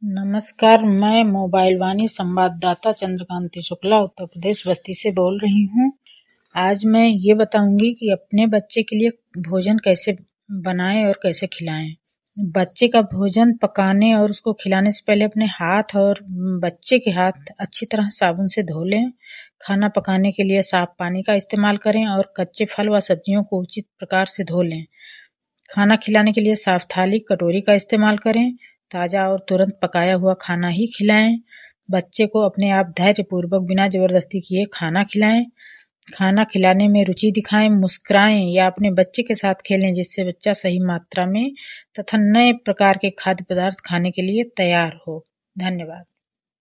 नमस्कार, मैं मोबाइल वाणी संवाददाता चंद्रकांति शुक्ला उत्तर प्रदेश बस्ती से बोल रही हूँ। आज मैं ये बताऊंगी कि अपने बच्चे के लिए भोजन कैसे बनाएं और कैसे खिलाएं। बच्चे का भोजन पकाने और उसको खिलाने से पहले अपने हाथ और बच्चे के हाथ अच्छी तरह साबुन से धो लें। खाना पकाने के लिए साफ पानी का इस्तेमाल करें और कच्चे फल व सब्जियों को उचित प्रकार से धो लें। खाना खिलाने के लिए साफ थाली कटोरी का इस्तेमाल करें। ताज़ा और तुरंत पकाया हुआ खाना ही खिलाएं। बच्चे को अपने आप धैर्यपूर्वक बिना जबरदस्ती किए खाना खिलाएं। खाना खिलाने में रुचि दिखाएं, मुस्कुराएं या अपने बच्चे के साथ खेलें, जिससे बच्चा सही मात्रा में तथा नए प्रकार के खाद्य पदार्थ खाने के लिए तैयार हो। धन्यवाद।